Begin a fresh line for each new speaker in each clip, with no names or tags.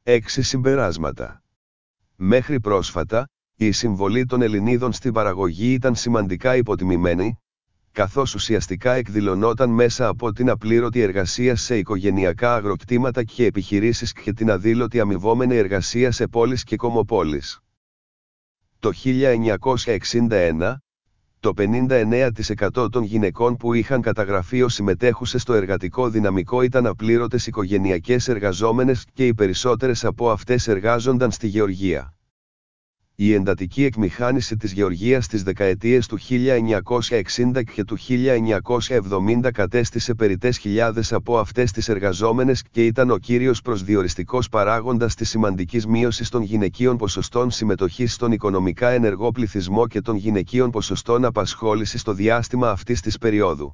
6 συμπεράσματα. Μέχρι πρόσφατα, η συμβολή των Ελληνίδων στην παραγωγή ήταν σημαντικά υποτιμημένη, καθώς ουσιαστικά εκδηλωνόταν μέσα από την απλήρωτη εργασία σε οικογενειακά αγροκτήματα και επιχειρήσεις και την αδήλωτη αμοιβόμενη εργασία σε πόλεις και κομμοπόλεις. Το 1961, το 59% των γυναικών που είχαν καταγραφεί ως συμμετέχουσες στο εργατικό δυναμικό ήταν απλήρωτες οικογενειακές εργαζόμενες και οι περισσότερες από αυτές εργάζονταν στη γεωργία. Η εντατική εκμηχάνηση της γεωργίας στις δεκαετίες του 1960 και του 1970 κατέστησε περιττές χιλιάδες από αυτές τις εργαζόμενες και ήταν ο κύριος προσδιοριστικός παράγοντας της σημαντικής μείωσης των γυναικείων ποσοστών συμμετοχής στον οικονομικά ενεργό πληθυσμό και των γυναικείων ποσοστών απασχόλησης στο διάστημα αυτής της περίοδου.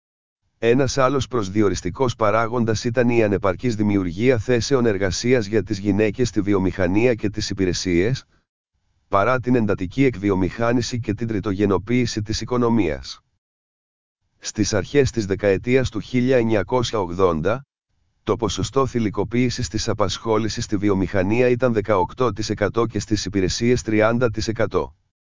Ένας άλλος προσδιοριστικός παράγοντας ήταν η ανεπαρκής δημιουργία θέσεων εργασίας για τις γυναίκες στη βιομηχανία και τις υπηρεσίες, παρά την εντατική εκβιομηχάνηση και την τριτογενοποίηση της οικονομίας. Στις αρχές της δεκαετίας του 1980, το ποσοστό θηλυκοποίησης της απασχόλησης στη βιομηχανία ήταν 18% και στις υπηρεσίες 30%.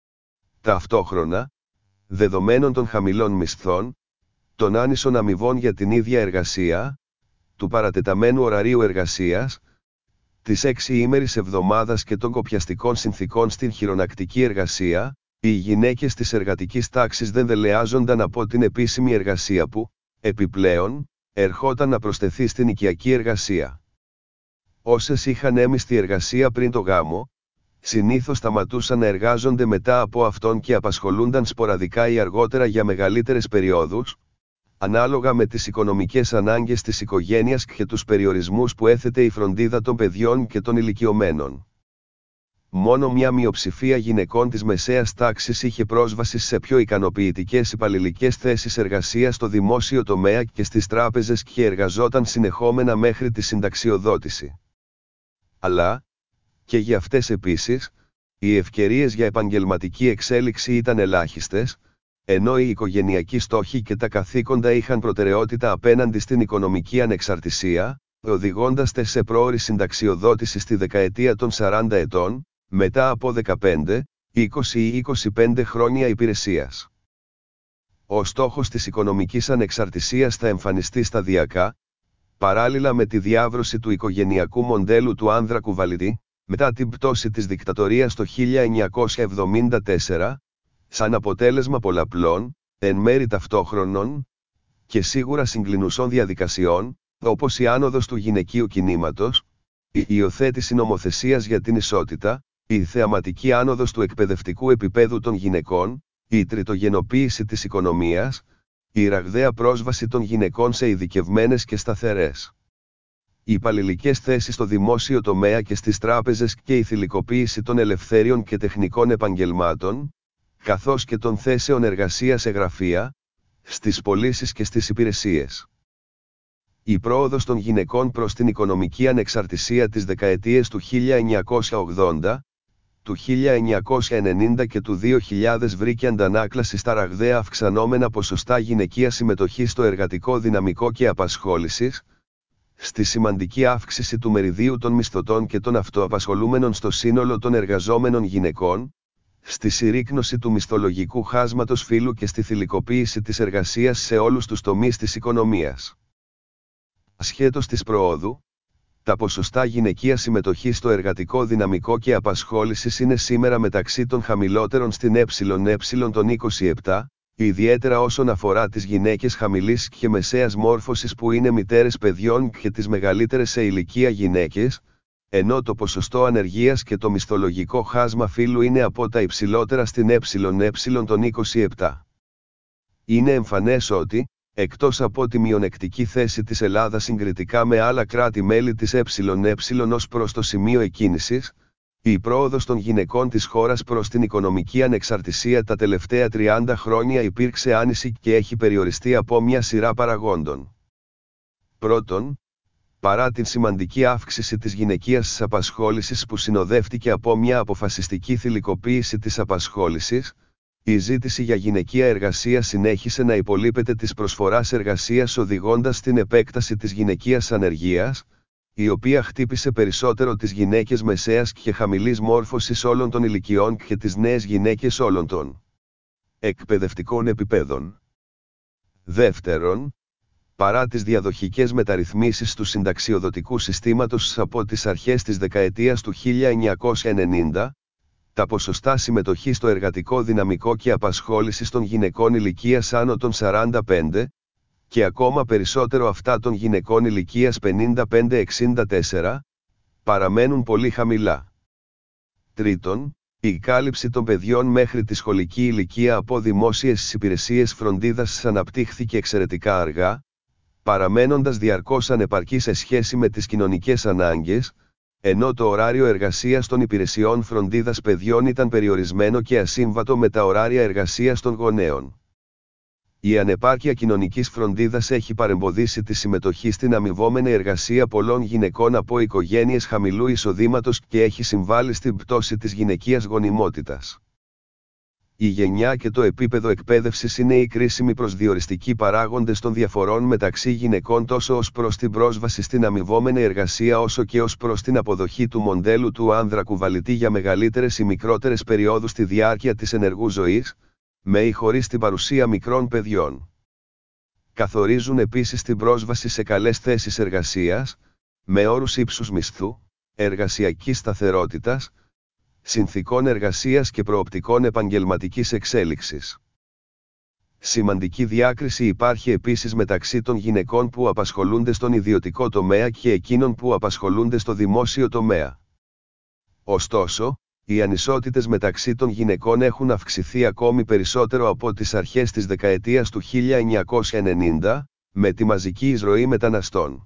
Ταυτόχρονα, δεδομένων των χαμηλών μισθών, των άνισων αμοιβών για την ίδια εργασία, του παρατεταμένου ωραρίου εργασίας, της 6ήμερης εβδομάδας και των κοπιαστικών συνθηκών στην χειρονακτική εργασία, οι γυναίκες της εργατικής τάξης δεν δελεάζονταν από την επίσημη εργασία που, επιπλέον, ερχόταν να προσθεθεί στην οικιακή εργασία. Όσες είχαν έμιστη εργασία πριν το γάμο, συνήθως σταματούσαν να εργάζονται μετά από αυτόν και απασχολούνταν σποραδικά ή αργότερα για μεγαλύτερες περιόδους, ανάλογα με τις οικονομικές ανάγκες της οικογένειας και τους περιορισμούς που έθετε η φροντίδα των παιδιών και των ηλικιωμένων. Μόνο μια μειοψηφία γυναικών της μεσαίας τάξης είχε πρόσβαση σε πιο ικανοποιητικές υπαλληλικές θέσεις εργασίας στο δημόσιο τομέα και στις τράπεζες και εργαζόταν συνεχόμενα μέχρι τη συνταξιοδότηση. Αλλά, και για αυτές επίσης, οι ευκαιρίες για επαγγελματική εξέλιξη ήταν ελάχιστες, ενώ οι οικογενειακοί στόχοι και τα καθήκοντα είχαν προτεραιότητα απέναντι στην οικονομική ανεξαρτησία, οδηγώντας τες σε πρόωρη συνταξιοδότηση στη δεκαετία των 40 ετών, μετά από 15, 20 ή 25 χρόνια υπηρεσίας. Ο στόχος της οικονομικής ανεξαρτησίας θα εμφανιστεί σταδιακά, παράλληλα με τη διάβρωση του οικογενειακού μοντέλου του άνδρα κουβαλητή, μετά την πτώση της δικτατορίας το 1974, σαν αποτέλεσμα πολλαπλών, εν μέρει ταυτόχρονων, και σίγουρα συγκλινουσών διαδικασιών, όπως η άνοδος του γυναικείου κινήματος, η υιοθέτηση νομοθεσίας για την ισότητα, η θεαματική άνοδος του εκπαιδευτικού επίπεδου των γυναικών, η τριτογενοποίηση της οικονομίας, η ραγδαία πρόσβαση των γυναικών σε ειδικευμένες και σταθερές υπαλληλικές θέσεις στο δημόσιο τομέα και στις τράπεζες και η θηλυκοποίηση των ελευθέριων και τεχνικών επαγγελμάτων, καθώς και των θέσεων εργασίας σε γραφεία, στις πωλήσεις και στις υπηρεσίες. Η πρόοδος των γυναικών προς την οικονομική ανεξαρτησία της δεκαετίες του 1980, του 1990 και του 2000 βρήκε αντανάκλαση στα ραγδαία αυξανόμενα ποσοστά γυναικείας συμμετοχής στο εργατικό δυναμικό και απασχόλησης, στη σημαντική αύξηση του μεριδίου των μισθωτών και των αυτοαπασχολούμενων στο σύνολο των εργαζόμενων γυναικών, στη συρρίκνωση του μισθολογικού χάσματος φύλου και στη θηλυκοποίηση της εργασίας σε όλους τους τομείς της οικονομίας. Ασχέτως της προόδου, τα ποσοστά γυναικείας συμμετοχής στο εργατικό δυναμικό και απασχόλησης είναι σήμερα μεταξύ των χαμηλότερων στην ΕΕ των 27, ιδιαίτερα όσον αφορά τις γυναίκες χαμηλής και μεσαίας μόρφωσης που είναι μητέρες παιδιών και τις μεγαλύτερες σε ηλικία γυναίκες, ενώ το ποσοστό ανεργίας και το μισθολογικό χάσμα φύλου είναι από τα υψηλότερα στην ΕΕ των 27. Είναι εμφανές ότι, εκτός από τη μειονεκτική θέση της Ελλάδας συγκριτικά με άλλα κράτη-μέλη της ΕΕ ως προς το σημείο εκκίνησης, η πρόοδος των γυναικών της χώρας προς την οικονομική ανεξαρτησία τα τελευταία 30 χρόνια υπήρξε άνηση και έχει περιοριστεί από μια σειρά παραγόντων. Πρώτον, παρά την σημαντική αύξηση της γυναικείας απασχόλησης που συνοδεύτηκε από μια αποφασιστική θηλυκοποίηση της απασχόλησης, η ζήτηση για γυναικεία εργασία συνέχισε να υπολείπεται της προσφοράς εργασίας οδηγώντας στην επέκταση της γυναικείας ανεργίας, η οποία χτύπησε περισσότερο τις γυναίκες μεσαίας και χαμηλής μόρφωσης όλων των ηλικιών και τις νέες γυναίκες όλων των εκπαιδευτικών επιπέδων. Δεύτερον, παρά τις διαδοχικές μεταρρυθμίσεις του συνταξιοδοτικού συστήματος από τις αρχές της δεκαετίας του 1990, τα ποσοστά συμμετοχής στο εργατικό δυναμικό και απασχόλησης των γυναικών ηλικίας άνω των 45, και ακόμα περισσότερο αυτά των γυναικών ηλικίας 55-64, παραμένουν πολύ χαμηλά. Τρίτον, η κάλυψη των παιδιών μέχρι τη σχολική ηλικία από δημόσιες υπηρεσίες φροντίδας αναπτύχθηκε εξαιρετικά αργά, παραμένοντας διαρκώς ανεπαρκή σε σχέση με τις κοινωνικές ανάγκες, ενώ το ωράριο εργασίας των υπηρεσιών φροντίδας παιδιών ήταν περιορισμένο και ασύμβατο με τα ωράρια εργασίας των γονέων. Η ανεπάρκεια κοινωνικής φροντίδας έχει παρεμποδίσει τη συμμετοχή στην αμοιβόμενη εργασία πολλών γυναικών από οικογένειες χαμηλού εισοδήματος και έχει συμβάλει στην πτώση της γυναικείας γονιμότητας. Η γενιά και το επίπεδο εκπαίδευσης είναι οι κρίσιμοι προσδιοριστικοί παράγοντες των διαφορών μεταξύ γυναικών τόσο ως προς την πρόσβαση στην αμοιβόμενη εργασία όσο και ως προς την αποδοχή του μοντέλου του άνδρα κουβαλητή για μεγαλύτερες ή μικρότερες περιόδους στη διάρκεια της ενεργού ζωής, με ή χωρίς την παρουσία μικρών παιδιών. Καθορίζουν επίσης την πρόσβαση σε καλές θέσεις εργασίας, με όρους ύψους μισθού, εργασιακής σταθερότητας, συνθηκών εργασίας και προοπτικών επαγγελματικής εξέλιξης. Σημαντική διάκριση υπάρχει επίσης μεταξύ των γυναικών που απασχολούνται στον ιδιωτικό τομέα και εκείνων που απασχολούνται στο δημόσιο τομέα. Ωστόσο, οι ανισότητες μεταξύ των γυναικών έχουν αυξηθεί ακόμη περισσότερο από τις αρχές της δεκαετίας του 1990, με τη μαζική εισρωή μεταναστών.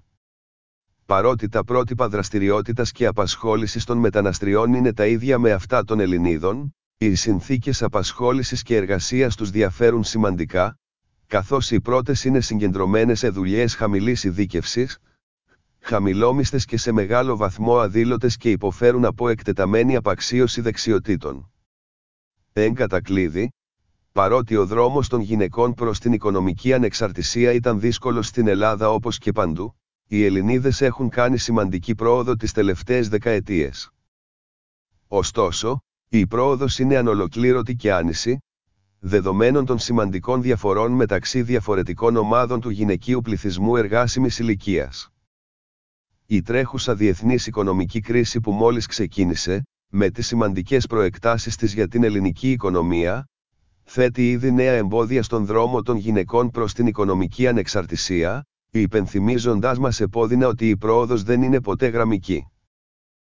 Παρότι τα πρότυπα δραστηριότητας και απασχόλησης των μεταναστριών είναι τα ίδια με αυτά των Ελληνίδων, οι συνθήκες απασχόλησης και εργασίας τους διαφέρουν σημαντικά, καθώς οι πρώτες είναι συγκεντρωμένες σε δουλειές χαμηλής ειδίκευσης, χαμηλόμισθες και σε μεγάλο βαθμό αδήλωτες και υποφέρουν από εκτεταμένη απαξίωση δεξιοτήτων. Εν κατακλείδη, παρότι ο δρόμος των γυναικών προς την οικονομική ανεξαρτησία ήταν δύσκολος στην Ελλάδα όπως και παντού, οι Ελληνίδες έχουν κάνει σημαντική πρόοδο τις τελευταίες δεκαετίες. Ωστόσο, η πρόοδος είναι ανολοκλήρωτη και άνηση, δεδομένων των σημαντικών διαφορών μεταξύ διαφορετικών ομάδων του γυναικείου πληθυσμού εργάσιμης ηλικίας. Η τρέχουσα διεθνής οικονομική κρίση που μόλις ξεκίνησε, με τις σημαντικές προεκτάσεις της για την ελληνική οικονομία, θέτει ήδη νέα εμπόδια στον δρόμο των γυναικών προς την οικονομική ανεξαρτησία, υπενθυμίζοντάς μας επώδυνα ότι η πρόοδος δεν είναι ποτέ γραμμική.